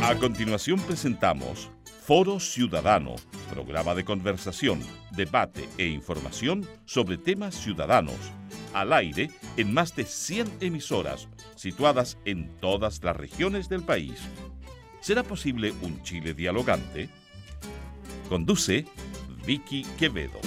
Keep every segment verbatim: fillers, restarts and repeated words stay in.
A continuación presentamos Foro Ciudadano, programa de conversación, debate e información sobre temas ciudadanos, al aire en más de cien emisoras, situadas en todas las regiones del país. ¿Será posible un Chile dialogante? Conduce Vicky Quevedo.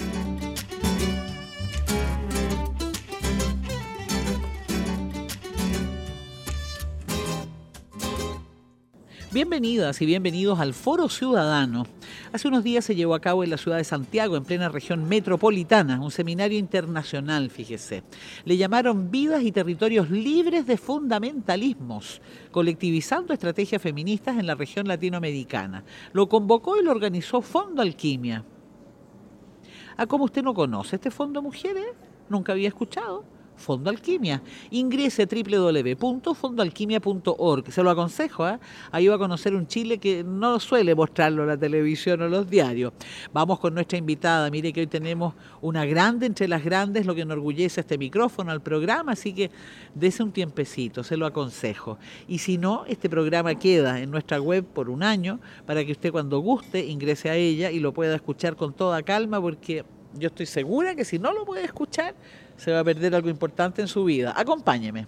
Bienvenidas y bienvenidos al Foro Ciudadano. Hace unos días se llevó a cabo en la ciudad de Santiago, en plena región metropolitana, un seminario internacional, fíjese. Le llamaron Vidas y Territorios Libres de Fundamentalismos, colectivizando estrategias feministas en la región latinoamericana. Lo convocó y lo organizó Fondo Alquimia. Ah, ¿cómo usted no conoce este Fondo Mujeres? ¿Nunca había escuchado? Fondo Alquimia. Ingrese a doble u doble u doble u punto fondo alquimia punto org. Se lo aconsejo, ¿eh? Ahí va a conocer un Chile que no suele mostrarlo en la televisión o los diarios. Vamos con nuestra invitada. Mire que hoy tenemos una grande entre las grandes, lo que enorgullece este micrófono al programa, así que dese un tiempecito, se lo aconsejo. Y si no, este programa queda en nuestra web por un año para que usted cuando guste ingrese a ella y lo pueda escuchar con toda calma, porque yo estoy segura que si no lo puede escuchar, se va a perder algo importante en su vida. Acompáñeme.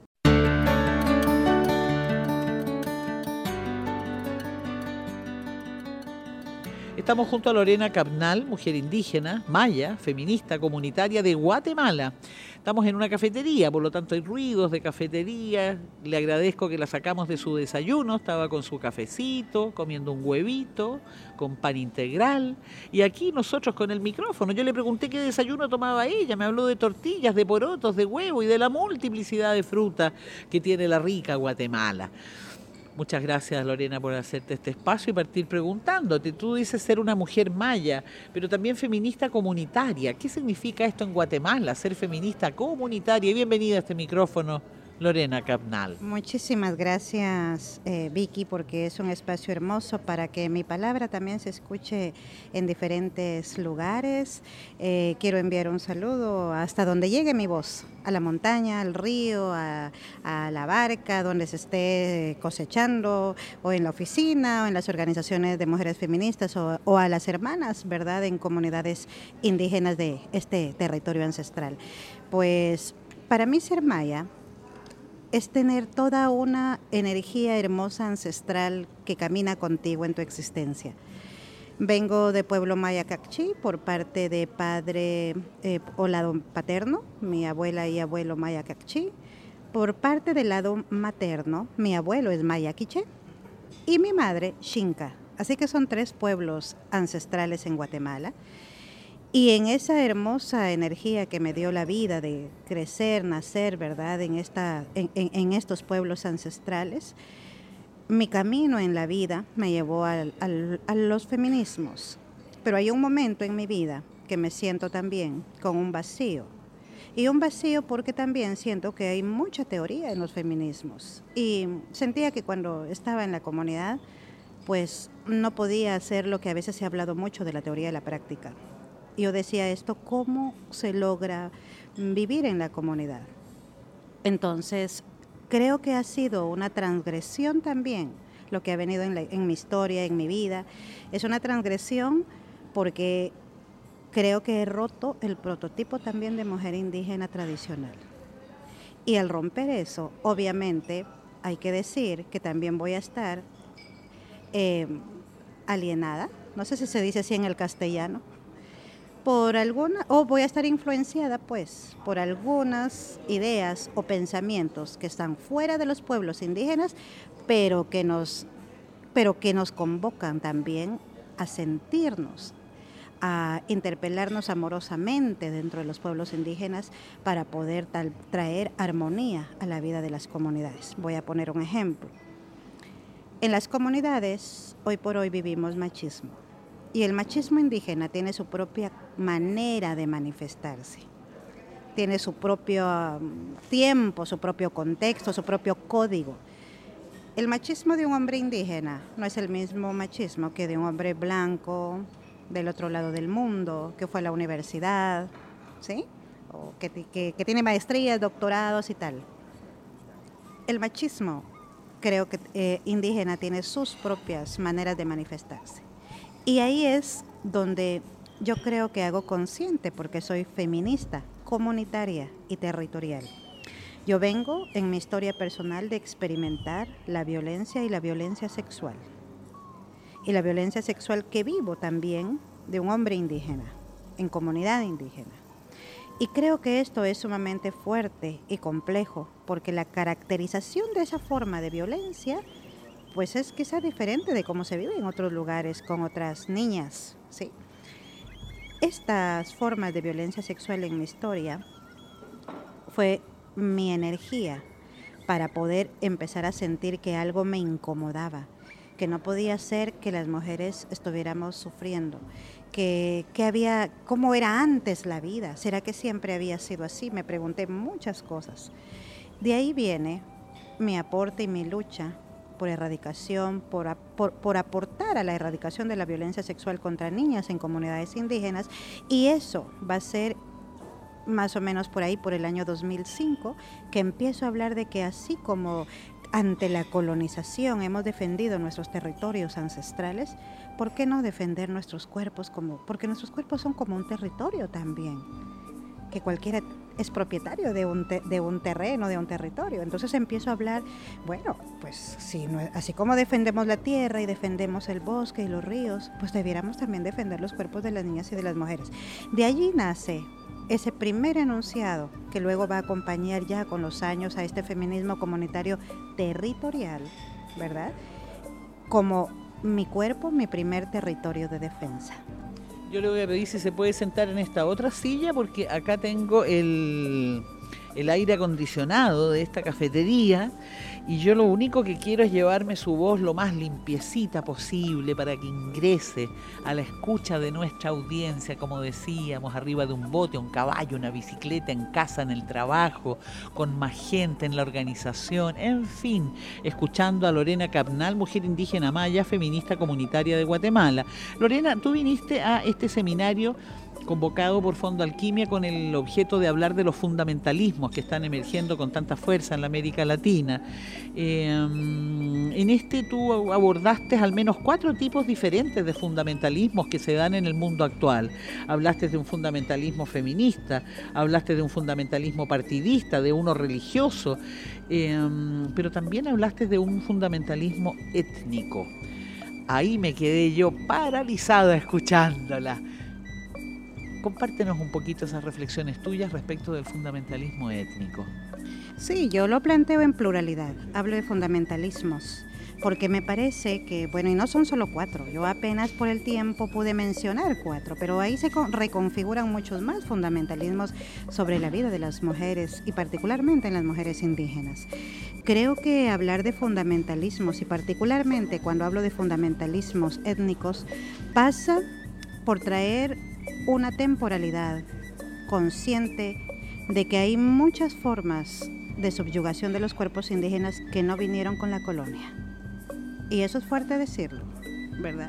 Estamos junto a Lorena Cabnal, mujer indígena, maya, feminista, comunitaria de Guatemala. Estamos en una cafetería, por lo tanto hay ruidos de cafetería. Le agradezco que la sacamos de su desayuno, estaba con su cafecito, comiendo un huevito, con pan integral. Y aquí nosotros con el micrófono, yo le pregunté qué desayuno tomaba ella, me habló de tortillas, de porotos, de huevo y de la multiplicidad de frutas que tiene la rica Guatemala. Muchas gracias, Lorena, por hacerte este espacio y partir preguntándote. Tú dices ser una mujer maya, pero también feminista comunitaria. ¿Qué significa esto en Guatemala, ser feminista comunitaria? Y bienvenida a este micrófono, Lorena Cabnal. Muchísimas gracias, eh, Vicky, porque es un espacio hermoso para que mi palabra también se escuche en diferentes lugares. Eh, quiero enviar un saludo hasta donde llegue mi voz, a la montaña, al río, a, a la barca, donde se esté cosechando, o en la oficina, o en las organizaciones de mujeres feministas, o, o a las hermanas, ¿verdad?, en comunidades indígenas de este territorio ancestral. Pues para mí ser maya es tener toda una energía hermosa ancestral que camina contigo en tu existencia. Vengo de pueblo maya Cacchi por parte de padre eh, o lado paterno, mi abuela y abuelo maya Cacchi. Por parte del lado materno, mi abuelo es maya quiché y mi madre Xinca. Así que son tres pueblos ancestrales en Guatemala. Y en esa hermosa energía que me dio la vida de crecer, nacer, ¿verdad?, en, esta, en, en, en estos pueblos ancestrales, mi camino en la vida me llevó al, al, a los feminismos. Pero hay un momento en mi vida que me siento también con un vacío. Y un vacío porque también siento que hay mucha teoría en los feminismos. Y sentía que cuando estaba en la comunidad, pues no podía hacer lo que a veces se ha hablado mucho de la teoría y la práctica. Yo decía esto, ¿cómo se logra vivir en la comunidad? Entonces, creo que ha sido una transgresión también, lo que ha venido en, la, en mi historia, en mi vida. Es una transgresión porque creo que he roto el prototipo también de mujer indígena tradicional. Y al romper eso, obviamente, hay que decir que también voy a estar eh, alienada, no sé si se dice así en el castellano, por alguna, o voy a estar influenciada pues por algunas ideas o pensamientos que están fuera de los pueblos indígenas, pero que nos, pero que nos convocan también a sentirnos, a interpelarnos amorosamente dentro de los pueblos indígenas para poder tal, traer armonía a la vida de las comunidades. Voy a poner un ejemplo. En las comunidades, hoy por hoy vivimos machismo. Y el machismo indígena tiene su propia manera de manifestarse, tiene su propio tiempo, su propio contexto, su propio código. El machismo de un hombre indígena no es el mismo machismo que de un hombre blanco del otro lado del mundo, que fue a la universidad, ¿sí? O que, que, que tiene maestrías, doctorados y tal. El machismo creo que eh, indígena tiene sus propias maneras de manifestarse. Y ahí es donde yo creo que hago consciente, porque soy feminista, comunitaria y territorial. Yo vengo en mi historia personal de experimentar la violencia y la violencia sexual. Y la violencia sexual que vivo también de un hombre indígena, en comunidad indígena. Y creo que esto es sumamente fuerte y complejo, porque la caracterización de esa forma de violencia pues es quizá diferente de cómo se vive en otros lugares con otras niñas, ¿sí? Estas formas de violencia sexual en mi historia fue mi energía para poder empezar a sentir que algo me incomodaba, que no podía ser que las mujeres estuviéramos sufriendo, que, que había, cómo era antes la vida, ¿será que siempre había sido así? Me pregunté muchas cosas. De ahí viene mi aporte y mi lucha por erradicación, por, por, por aportar a la erradicación de la violencia sexual contra niñas en comunidades indígenas, y eso va a ser más o menos por ahí, por el año dos mil cinco, que empiezo a hablar de que así como ante la colonización hemos defendido nuestros territorios ancestrales, ¿por qué no defender nuestros cuerpos? Como, porque nuestros cuerpos son como un territorio también, que cualquiera es propietario de un, te, de un terreno, de un territorio. Entonces empiezo a hablar, bueno, pues si no, así como defendemos la tierra y defendemos el bosque y los ríos, pues debiéramos también defender los cuerpos de las niñas y de las mujeres. De allí nace ese primer enunciado que luego va a acompañar ya con los años a este feminismo comunitario territorial, ¿verdad? Como mi cuerpo, mi primer territorio de defensa. Yo le voy a pedir si se puede sentar en esta otra silla, porque acá tengo el, el aire acondicionado de esta cafetería, y yo lo único que quiero es llevarme su voz lo más limpiecita posible para que ingrese a la escucha de nuestra audiencia, como decíamos, arriba de un bote, un caballo, una bicicleta, en casa, en el trabajo, con más gente, en la organización, en fin, escuchando a Lorena Capnal, mujer indígena maya, feminista comunitaria de Guatemala. Lorena, tú viniste a este seminario convocado por Fondo Alquimia con el objeto de hablar de los fundamentalismos que están emergiendo con tanta fuerza en la América Latina. Eh, en este tú abordaste al menos cuatro tipos diferentes de fundamentalismos que se dan en el mundo actual. Hablaste de un fundamentalismo feminista, hablaste de un fundamentalismo partidista, de uno religioso, eh, pero también hablaste de un fundamentalismo étnico. Ahí me quedé yo paralizada escuchándola. Compártenos un poquito esas reflexiones tuyas respecto del fundamentalismo étnico. Sí, yo lo planteo en pluralidad, hablo de fundamentalismos, porque me parece que, bueno, y no son solo cuatro, yo apenas por el tiempo pude mencionar cuatro, pero ahí se reconfiguran muchos más fundamentalismos sobre la vida de las mujeres y particularmente en las mujeres indígenas. Creo que hablar de fundamentalismos, y particularmente cuando hablo de fundamentalismos étnicos, pasa por traer una temporalidad consciente de que hay muchas formas de subyugación de los cuerpos indígenas que no vinieron con la colonia. Y eso es fuerte decirlo, ¿verdad?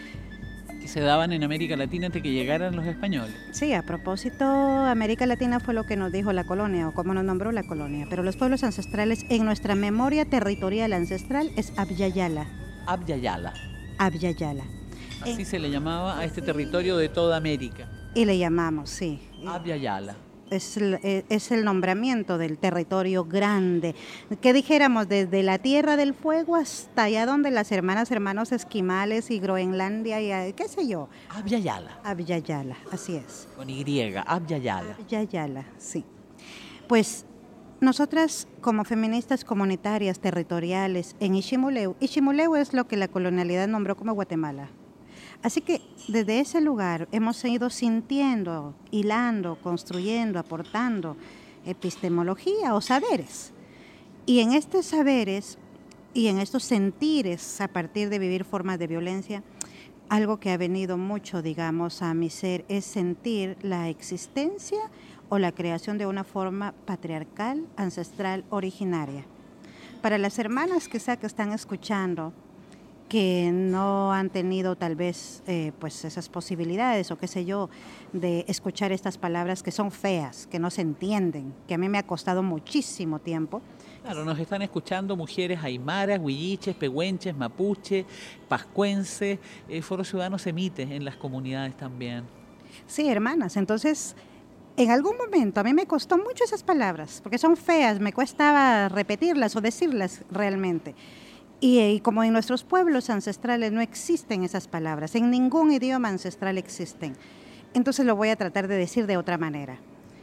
Que se daban en América Latina antes que llegaran los españoles. Sí, a propósito, América Latina fue lo que nos dijo la colonia, o cómo nos nombró la colonia, pero los pueblos ancestrales en nuestra memoria territorial ancestral es Abyayala. Abyayala. Abyayala. Así eh, se le llamaba a este territorio de toda América. Y le llamamos, sí. Abyayala. Es el, es el nombramiento del territorio grande, que dijéramos desde la Tierra del Fuego hasta allá donde las hermanas, hermanos esquimales y Groenlandia y qué sé yo. Abyayala. Abyayala, así es. Con Y, Abyayala. Abyayala, sí. Pues nosotras como feministas comunitarias territoriales en Iximuleu, Iximuleu es lo que la colonialidad nombró como Guatemala. Así que desde ese lugar hemos ido sintiendo, hilando, construyendo, aportando epistemología o saberes. Y en estos saberes y en estos sentires a partir de vivir formas de violencia, algo que ha venido mucho, digamos, a mi ser es sentir la existencia o la creación de una forma patriarcal, ancestral, originaria. Para las hermanas quizá que están escuchando, que no han tenido tal vez eh, pues esas posibilidades o qué sé yo de escuchar estas palabras que son feas, que no se entienden, que a mí me ha costado muchísimo tiempo, Claro, nos están escuchando mujeres aymaras, huilliches, pehuenches, mapuche, pascuenses. El Foro Ciudadano se emite en las comunidades también. Sí, hermanas, entonces en algún momento a mí me costó mucho esas palabras, porque son feas, me cuesta repetirlas o decirlas realmente. Y, y como en nuestros pueblos ancestrales no existen esas palabras, en ningún idioma ancestral existen, entonces lo voy a tratar de decir de otra manera.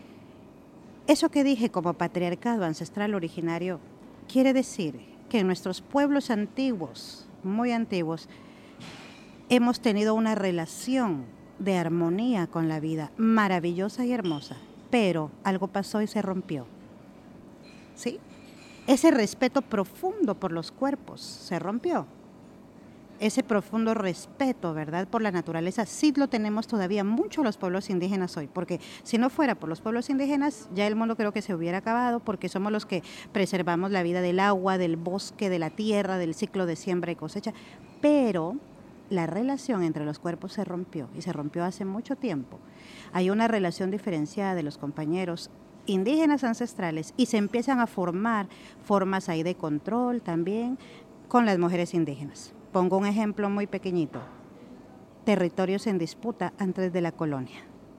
Eso que dije como patriarcado ancestral originario quiere decir que en nuestros pueblos antiguos, muy antiguos, hemos tenido una relación de armonía con la vida, maravillosa y hermosa, pero algo pasó y se rompió. ¿Sí? Ese respeto profundo por los cuerpos se rompió. Ese profundo respeto, ¿verdad?, por la naturaleza, sí lo tenemos todavía mucho los pueblos indígenas hoy, porque si no fuera por los pueblos indígenas, ya el mundo creo que se hubiera acabado, porque somos los que preservamos la vida del agua, del bosque, de la tierra, del ciclo de siembra y cosecha, pero la relación entre los cuerpos se rompió, y se rompió hace mucho tiempo. Hay una relación diferenciada de los compañeros indígenas ancestrales, y se empiezan a formar formas ahí de control también con las mujeres indígenas. Pongo un ejemplo muy pequeñito. Territorios en disputa antes de la colonia.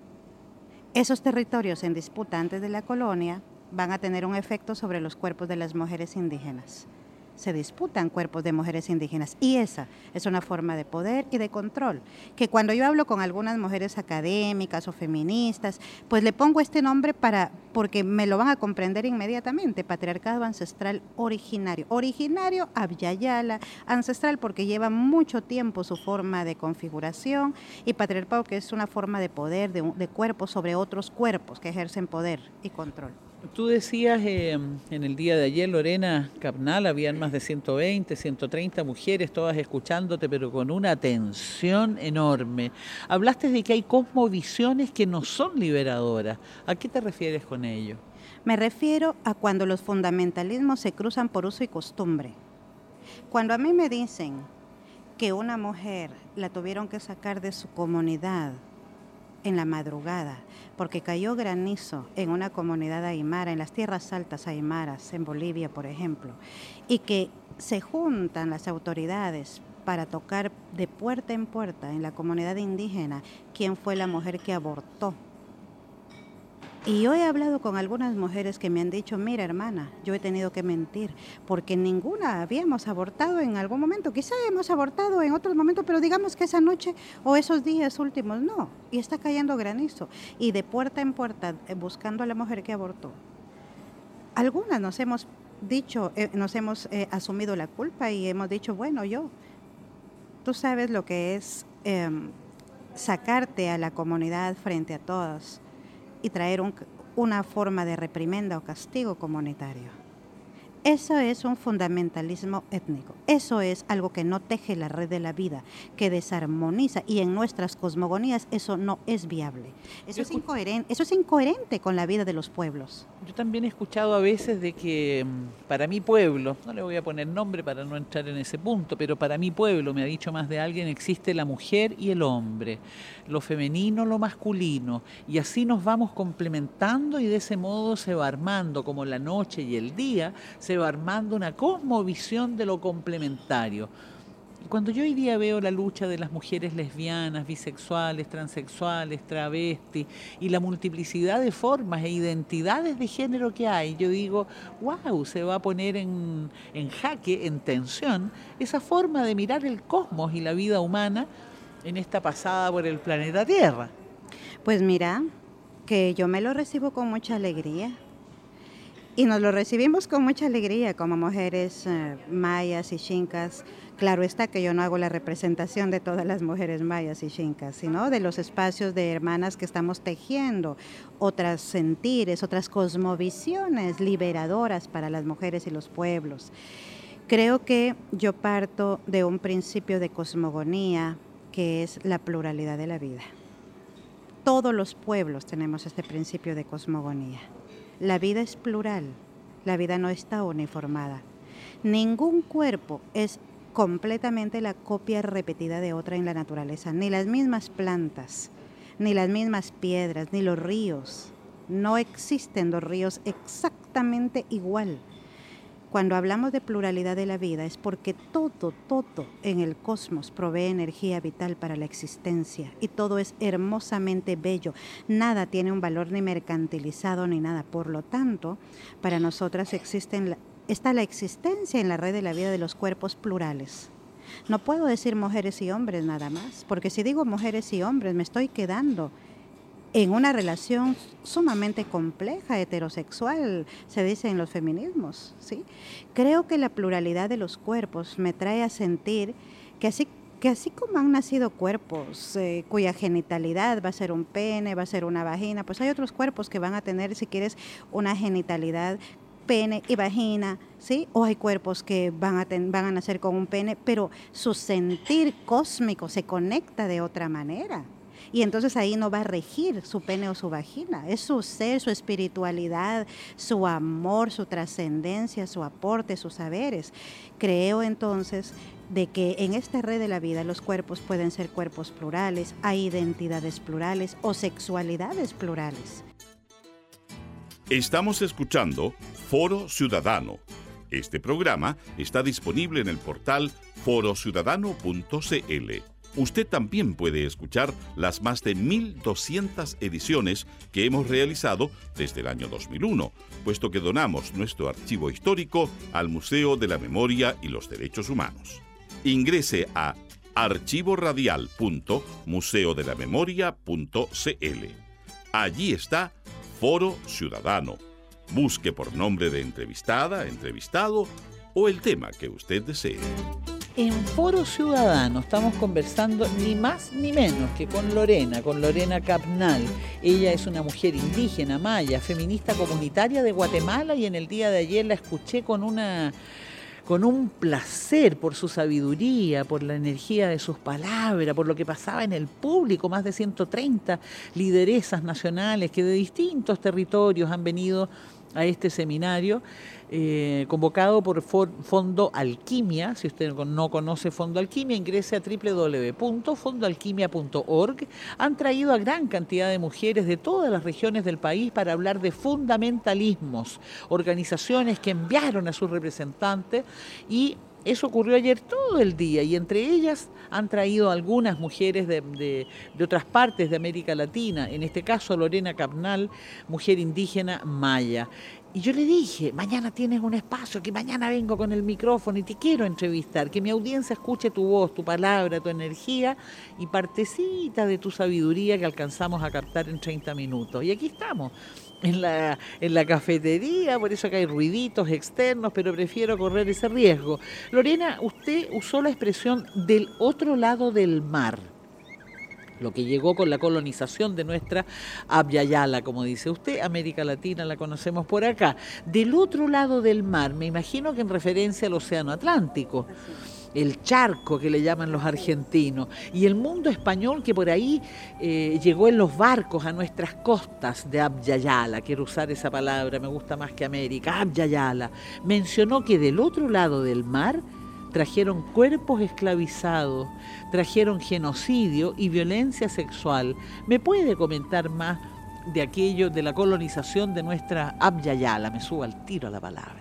Esos territorios en disputa antes de la colonia van a tener un efecto sobre los cuerpos de las mujeres indígenas. Se disputan cuerpos de mujeres indígenas, y esa es una forma de poder y de control, que cuando yo hablo con algunas mujeres académicas o feministas, pues le pongo este nombre para, porque me lo van a comprender inmediatamente: patriarcado ancestral originario. Originario, abyayala, ancestral porque lleva mucho tiempo su forma de configuración, y patriarcado que es una forma de poder, de, de cuerpos sobre otros cuerpos que ejercen poder y control. Tú decías eh, en el día de ayer, Lorena Capnal, habían más de ciento veinte, ciento treinta mujeres, todas escuchándote, pero con una atención enorme. Hablaste de que hay cosmovisiones que no son liberadoras. ¿A qué te refieres con ello? Me refiero a cuando los fundamentalismos se cruzan por uso y costumbre. Cuando a mí me dicen que una mujer la tuvieron que sacar de su comunidad en la madrugada, porque cayó granizo en una comunidad aymara, en las tierras altas aymaras, en Bolivia, por ejemplo, y que se juntan las autoridades para tocar de puerta en puerta en la comunidad indígena quién fue la mujer que abortó. Y yo he hablado con algunas mujeres que me han dicho: mira, hermana, yo he tenido que mentir, porque ninguna habíamos abortado en algún momento. Quizá hemos abortado en otros momentos, pero digamos que esa noche o esos días últimos no. Y está cayendo granizo. Y de puerta en puerta, eh, buscando a la mujer que abortó. Algunas nos hemos dicho, eh, nos hemos eh, asumido la culpa y hemos dicho: bueno, yo, tú sabes lo que es eh, sacarte a la comunidad frente a todas y traer un, una forma de reprimenda o castigo comunitario. Eso es un fundamentalismo étnico. Eso es algo que no teje la red de la vida, que desarmoniza, y en nuestras cosmogonías eso no es viable. Eso es incoherente, eso es incoherente con la vida de los pueblos. Yo también he escuchado a veces de que para mi pueblo, no le voy a poner nombre para no entrar en ese punto, pero para mi pueblo, me ha dicho más de alguien, existe la mujer y el hombre, lo femenino, lo masculino, y así nos vamos complementando, y de ese modo se va armando, como la noche y el día, se va armando una cosmovisión de lo complementario. Cuando yo hoy día veo la lucha de las mujeres lesbianas, bisexuales, transexuales, travestis y la multiplicidad de formas e identidades de género que hay, yo digo: wow, se va a poner en, en jaque, en tensión, esa forma de mirar el cosmos y la vida humana en esta pasada por el planeta Tierra. Pues mira, que yo me lo recibo con mucha alegría. Y nos lo recibimos con mucha alegría como mujeres eh, mayas y xincas. Claro está que yo no hago la representación de todas las mujeres mayas y xincas, sino de los espacios de hermanas que estamos tejiendo, otras sentires, otras cosmovisiones liberadoras para las mujeres y los pueblos. Creo que yo parto de un principio de cosmogonía que es la pluralidad de la vida. Todos los pueblos tenemos este principio de cosmogonía. La vida es plural, la vida no está uniformada. Ningún cuerpo es completamente la copia repetida de otra en la naturaleza, ni las mismas plantas, ni las mismas piedras, ni los ríos. No existen los ríos exactamente igual. Cuando hablamos de pluralidad de la vida es porque todo, todo en el cosmos provee energía vital para la existencia y todo es hermosamente bello. Nada tiene un valor ni mercantilizado ni nada. Por lo tanto, para nosotras existen, está la existencia en la red de la vida de los cuerpos plurales. No puedo decir mujeres y hombres nada más, porque si digo mujeres y hombres me estoy quedando en una relación sumamente compleja, heterosexual, se dice en los feminismos, ¿sí? Creo que la pluralidad de los cuerpos me trae a sentir que así, que así como han nacido cuerpos eh, cuya genitalidad va a ser un pene, va a ser una vagina, pues hay otros cuerpos que van a tener, si quieres, una genitalidad pene y vagina, ¿sí? O hay cuerpos que van a, ten, van a nacer con un pene, pero su sentir cósmico se conecta de otra manera. Y entonces ahí no va a regir su pene o su vagina, es su ser, su espiritualidad, su amor, su trascendencia, su aporte, sus saberes. Creo entonces de que en esta red de la vida los cuerpos pueden ser cuerpos plurales, hay identidades plurales o sexualidades plurales. Estamos escuchando Foro Ciudadano. Este programa está disponible en el portal foro ciudadano punto c l. Usted también puede escuchar las más de mil doscientas ediciones que hemos realizado desde el año dos mil uno, puesto que donamos nuestro archivo histórico al Museo de la Memoria y los Derechos Humanos. Ingrese a archivo radial punto museo de la memoria punto c l. Allí está Foro Ciudadano. Busque por nombre de entrevistada, entrevistado o el tema que usted desee. En Foro Ciudadano estamos conversando ni más ni menos que con Lorena, con Lorena Capnal. Ella es una mujer indígena, maya, feminista comunitaria de Guatemala y en el día de ayer la escuché con una... con un placer por su sabiduría, por la energía de sus palabras, por lo que pasaba en el público, más de ciento treinta lideresas nacionales que de distintos territorios han venido a este seminario, eh, convocado por Fondo Alquimia. Si usted no conoce Fondo Alquimia, ingrese a doble u doble u doble u punto fondo alquimia punto org. Han traído a gran cantidad de mujeres de todas las regiones del país para hablar de fundamentalismos, organizaciones que enviaron a sus representantes y eso ocurrió ayer todo el día y entre ellas han traído algunas mujeres de, de, de otras partes de América Latina, en este caso Lorena Capnal, mujer indígena maya. Y yo le dije, mañana tienes un espacio, que mañana vengo con el micrófono y te quiero entrevistar, que mi audiencia escuche tu voz, tu palabra, tu energía y partecita de tu sabiduría que alcanzamos a captar en treinta minutos. Y aquí estamos. En la, en la cafetería, por eso que hay ruiditos externos, pero prefiero correr ese riesgo. Lorena, usted usó la expresión del otro lado del mar, lo que llegó con la colonización de nuestra Abya Yala, como dice usted, América Latina la conocemos por acá. Del otro lado del mar, me imagino que en referencia al Océano Atlántico. El charco que le llaman los argentinos, y el mundo español que por ahí eh, llegó en los barcos a nuestras costas de Abya Yala, quiero usar esa palabra, me gusta más que América, Abya Yala, mencionó que del otro lado del mar trajeron cuerpos esclavizados, trajeron genocidio y violencia sexual. ¿Me puede comentar más de aquello, de la colonización de nuestra Abya Yala? Me subo al tiro a la palabra.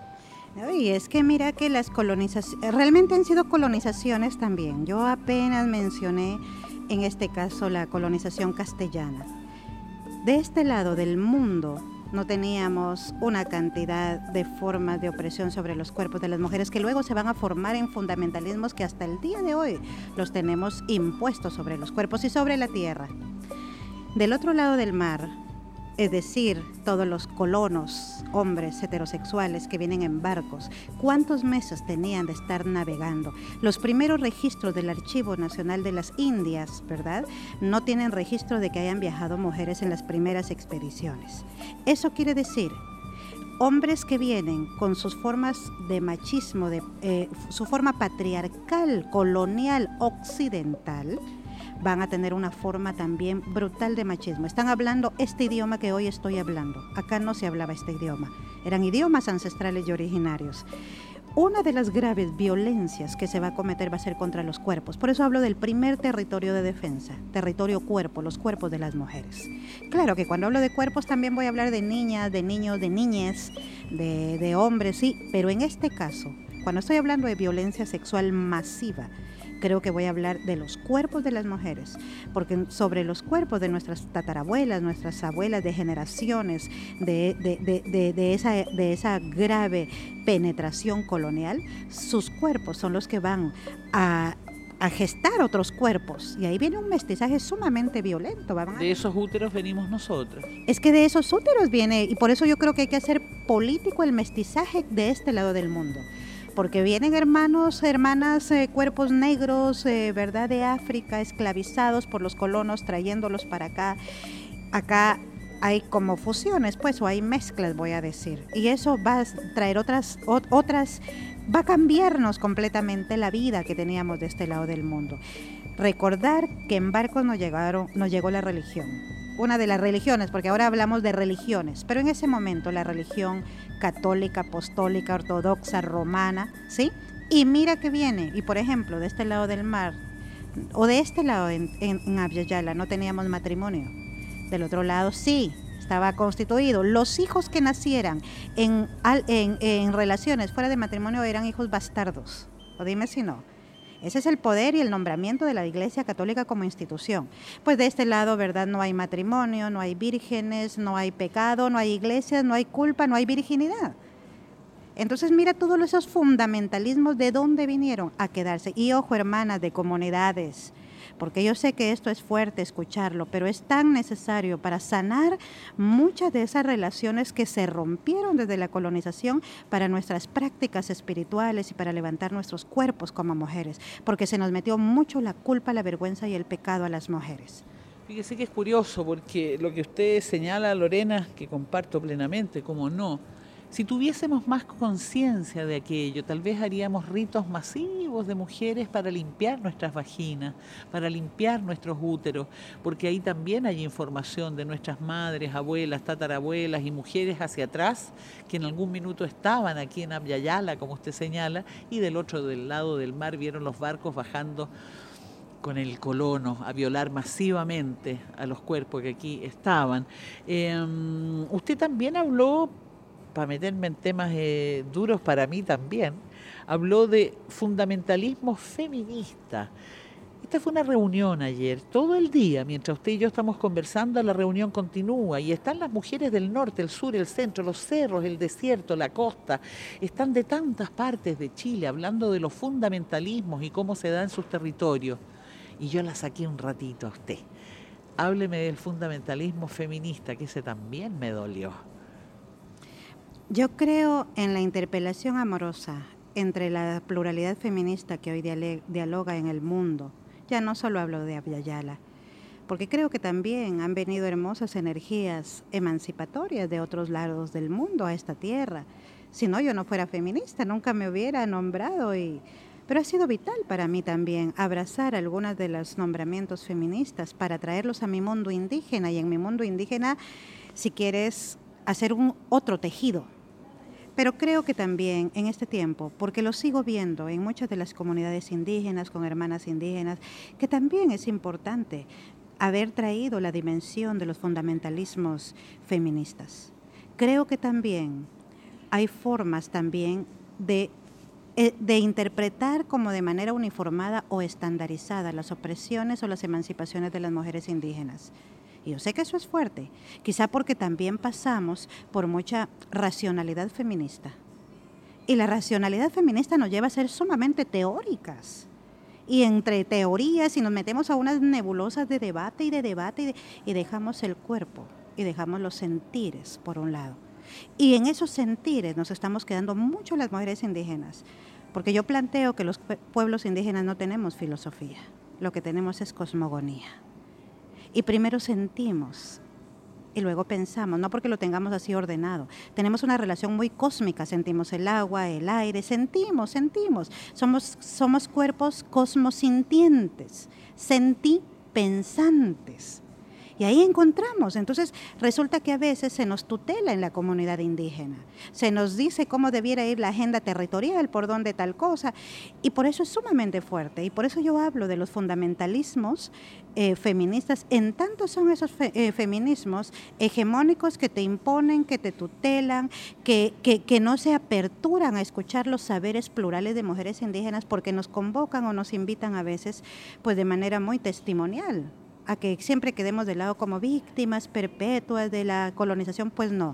Y es que mira que las colonizaciones, realmente han sido colonizaciones también. Yo apenas mencioné en este caso la colonización castellana. De este lado del mundo no teníamos una cantidad de formas de opresión sobre los cuerpos de las mujeres que luego se van a formar en fundamentalismos que hasta el día de hoy los tenemos impuestos sobre los cuerpos y sobre la tierra. Del otro lado del mar, es decir, todos los colonos, hombres heterosexuales que vienen en barcos, ¿cuántos meses tenían de estar navegando? Los primeros registros del Archivo Nacional de las Indias, ¿verdad?, no tienen registro de que hayan viajado mujeres en las primeras expediciones. Eso quiere decir, hombres que vienen con sus formas de machismo, de, eh, su forma patriarcal, colonial, occidental, van a tener una forma también brutal de machismo. Están hablando este idioma que hoy estoy hablando. Acá no se hablaba este idioma. Eran idiomas ancestrales y originarios. una de las graves violencias que se va a cometer va a ser contra los cuerpos. Por eso hablo del primer territorio de defensa, territorio cuerpo, los cuerpos de las mujeres. Claro que cuando hablo de cuerpos también voy a hablar de niñas, de niños, de niñes, de, de hombres, sí, pero en este caso, cuando estoy hablando de violencia sexual masiva, creo que voy a hablar de los cuerpos de las mujeres, porque sobre los cuerpos de nuestras tatarabuelas, nuestras abuelas, de generaciones, de, de, de, de, de, esa, de esa grave penetración colonial, sus cuerpos son los que van a, a gestar otros cuerpos. Y ahí viene un mestizaje sumamente violento. ¿Verdad? De esos úteros venimos nosotros. Es que de esos úteros viene, y por eso yo creo que hay que hacer político el mestizaje de este lado del mundo. Porque vienen hermanos, hermanas, eh, cuerpos negros, eh, ¿verdad?, de África, esclavizados por los colonos, trayéndolos para acá. Acá hay como fusiones, pues, o hay mezclas, voy a decir. Y eso va a traer otras, otras, va a cambiarnos completamente la vida que teníamos de este lado del mundo. Recordar que en barcos nos llegaron, nos llegó la religión. Una de las religiones, porque ahora hablamos de religiones, pero en ese momento la religión católica, apostólica, ortodoxa, romana, ¿sí? Y mira que viene, y por ejemplo, de este lado del mar, o de este lado en, en, en Abya Yala no teníamos matrimonio, del otro lado sí, estaba constituido. Los hijos que nacieran en, en, en relaciones fuera de matrimonio eran hijos bastardos, o dime si no. Ese es el poder y el nombramiento de la Iglesia Católica como institución. Pues de este lado, ¿verdad?, no hay matrimonio, no hay vírgenes, no hay pecado, no hay iglesias, no hay culpa, no hay virginidad. Entonces mira todos esos fundamentalismos de dónde vinieron a quedarse. Y ojo, hermanas de comunidades, porque yo sé que esto es fuerte escucharlo, pero es tan necesario para sanar muchas de esas relaciones que se rompieron desde la colonización para nuestras prácticas espirituales y para levantar nuestros cuerpos como mujeres, porque se nos metió mucho la culpa, la vergüenza y el pecado a las mujeres. Fíjese que es curioso, porque lo que usted señala, Lorena, que comparto plenamente, como no, si tuviésemos más conciencia de aquello, tal vez haríamos ritos masivos de mujeres para limpiar nuestras vaginas, para limpiar nuestros úteros, porque ahí también hay información de nuestras madres, abuelas, tatarabuelas y mujeres hacia atrás, que en algún minuto estaban aquí en Abya Yala, como usted señala, y del otro del lado del mar vieron los barcos bajando con el colono a violar masivamente a los cuerpos que aquí estaban. Eh, usted también habló, para meterme en temas eh, duros para mí también, habló de fundamentalismo feminista. Esta fue una reunión ayer, todo el día, mientras usted y yo estamos conversando, la reunión continúa y están las mujeres del norte, el sur, el centro, los cerros, el desierto, la costa, están de tantas partes de Chile hablando de los fundamentalismos y cómo se da en sus territorios. Y yo la saqué un ratito a usted. Hábleme del fundamentalismo feminista, que ese también me dolió. Yo creo en la interpelación amorosa entre la pluralidad feminista que hoy dialoga en el mundo. Ya no solo hablo de Abya Yala, porque creo que también han venido hermosas energías emancipatorias de otros lados del mundo a esta tierra. Si no, yo no fuera feminista, nunca me hubiera nombrado. Y... Pero ha sido vital para mí también abrazar algunos de los nombramientos feministas para traerlos a mi mundo indígena. Y en mi mundo indígena, si quieres, hacer un otro tejido. Pero creo que también en este tiempo, porque lo sigo viendo en muchas de las comunidades indígenas, con hermanas indígenas, que también es importante haber traído la dimensión de los fundamentalismos feministas. Creo que también hay formas también de, de interpretar como de manera uniformada o estandarizada las opresiones o las emancipaciones de las mujeres indígenas. Y yo sé que eso es fuerte, quizá porque también pasamos por mucha racionalidad feminista. Y la racionalidad feminista nos lleva a ser sumamente teóricas. Y entre teorías, y nos metemos a unas nebulosas de debate y de debate, y, de, y dejamos el cuerpo, y dejamos los sentires, por un lado. Y en esos sentires nos estamos quedando mucho las mujeres indígenas, porque yo planteo que los pueblos indígenas no tenemos filosofía, lo que tenemos es cosmogonía. Y primero sentimos y luego pensamos, no porque lo tengamos así ordenado. Tenemos una relación muy cósmica, sentimos el agua, el aire, sentimos, sentimos. Somos, somos cuerpos cosmosintientes, sentí pensantes. Y ahí encontramos. Entonces, resulta que a veces se nos tutela en la comunidad indígena. Se nos dice cómo debiera ir la agenda territorial, por dónde tal cosa. Y por eso es sumamente fuerte. Y por eso yo hablo de los fundamentalismos eh, feministas. En tanto son esos fe, eh, feminismos hegemónicos que te imponen, que te tutelan, que, que, que no se aperturan a escuchar los saberes plurales de mujeres indígenas porque nos convocan o nos invitan a veces pues de manera muy testimonial a que siempre quedemos de lado como víctimas perpetuas de la colonización. Pues no,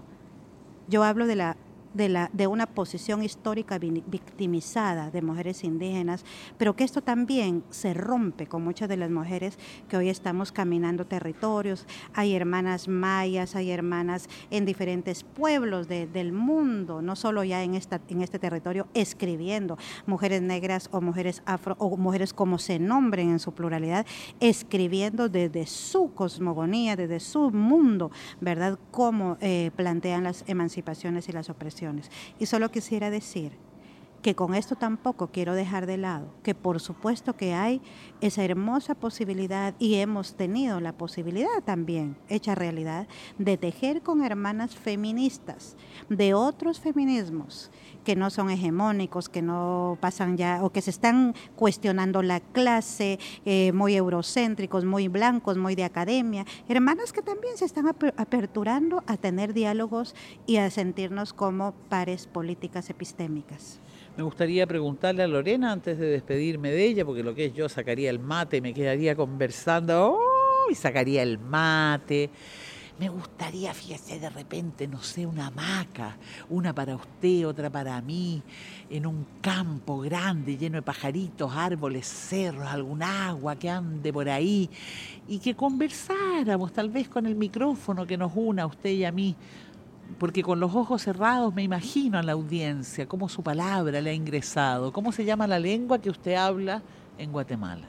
yo hablo de la De, la, de una posición histórica victimizada de mujeres indígenas, pero que esto también se rompe con muchas de las mujeres que hoy estamos caminando territorios. Hay hermanas mayas, hay hermanas en diferentes pueblos de, del mundo, no solo ya en, esta, en este territorio, escribiendo, mujeres negras o mujeres afro, o mujeres como se nombren en su pluralidad, escribiendo desde su cosmogonía, desde su mundo, ¿verdad?, cómo eh, plantean las emancipaciones y las opresiones. Y solo quisiera decir que con esto tampoco quiero dejar de lado que por supuesto que hay esa hermosa posibilidad y hemos tenido la posibilidad también, hecha realidad, de tejer con hermanas feministas de otros feminismos que no son hegemónicos, que no pasan ya o que se están cuestionando la clase, eh, muy eurocéntricos, muy blancos, muy de academia, hermanas que también se están ap- aperturando a tener diálogos y a sentirnos como pares políticas epistémicas. Me gustaría preguntarle a Lorena antes de despedirme de ella, porque lo que es yo sacaría el mate, me quedaría conversando, ¡oh! Y sacaría el mate. Me gustaría, fíjese, de repente, no sé, una hamaca, una para usted, otra para mí, en un campo grande, lleno de pajaritos, árboles, cerros, algún agua que ande por ahí, y que conversáramos, tal vez con el micrófono que nos una a usted y a mí, porque con los ojos cerrados me imagino a la audiencia, cómo su palabra le ha ingresado. ¿Cómo se llama la lengua que usted habla en Guatemala?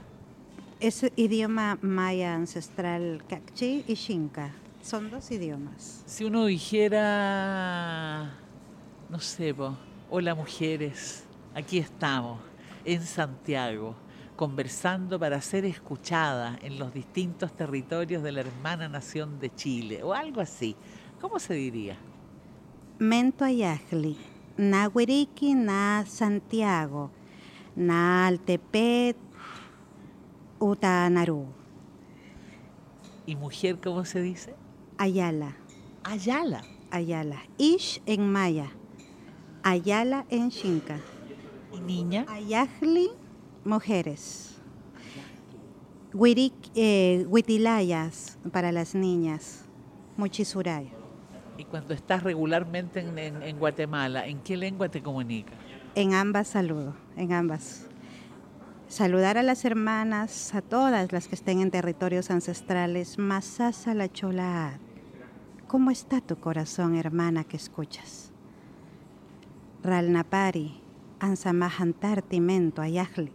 Es idioma maya ancestral, Cacchi y Xinca. Son dos idiomas. Si uno dijera, no sé, po, hola mujeres, aquí estamos, en Santiago, conversando para ser escuchada en los distintos territorios de la hermana nación de Chile, o algo así, ¿cómo se diría? Mento ayajli, na Huiriqui, na Santiago, na Altepet, Utanaru. ¿Y mujer cómo se dice? Ayala. Ayala. Ayala. Ish en maya, Ayala en Xinca. ¿Y niña? Ayajli, mujeres. Huiric, eh, Huitilayas para las niñas. Muchisuraya. Y cuando estás regularmente en, en, en Guatemala, ¿en qué lengua te comunicas? En ambas saludo, en ambas. Saludar a las hermanas, a todas las que estén en territorios ancestrales. Masasa la chola. ¿Cómo está tu corazón, hermana, que escuchas? Ralnapari, ansamajantarti mento ayajli.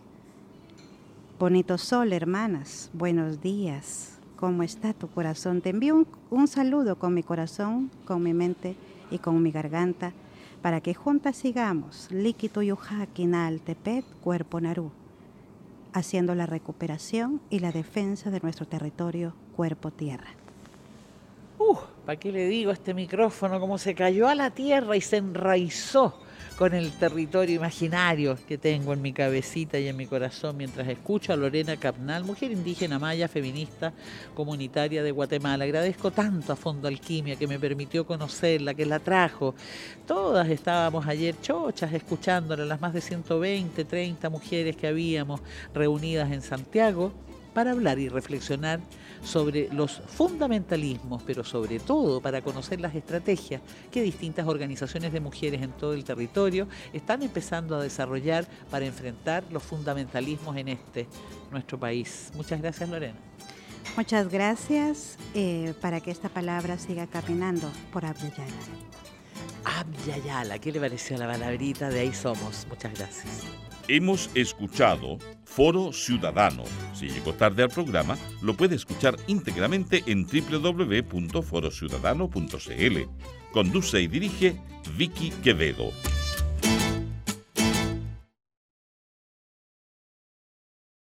Bonito sol, hermanas, buenos días. ¿Cómo está tu corazón? Te envío un, un saludo con mi corazón, con mi mente y con mi garganta, para que juntas sigamos, líquido yujaquinal tepet, cuerpo narú, haciendo la recuperación y la defensa de nuestro territorio, cuerpo-tierra. Uh, ¿para qué le digo este micrófono? Cómo se cayó a la tierra y se enraizó con el territorio imaginario que tengo en mi cabecita y en mi corazón mientras escucho a Lorena Capnal, mujer indígena maya, feminista, comunitaria de Guatemala. Agradezco tanto a Fondo Alquimia que me permitió conocerla, que la trajo. Todas estábamos ayer chochas escuchándola, las más de ciento veinte, treinta mujeres que habíamos reunidas en Santiago para hablar y reflexionar sobre los fundamentalismos, pero sobre todo para conocer las estrategias que distintas organizaciones de mujeres en todo el territorio están empezando a desarrollar para enfrentar los fundamentalismos en este, nuestro país. Muchas gracias, Lorena. Muchas gracias eh, para que esta palabra siga caminando por Abya-Yala. Abya-Yala, ¿qué le pareció la palabrita? De ahí somos. Muchas gracias. Hemos escuchado Foro Ciudadano. Si llegó tarde al programa, lo puede escuchar íntegramente en doble u doble u doble u punto foro ciudadano punto c l. Conduce y dirige Vicky Quevedo.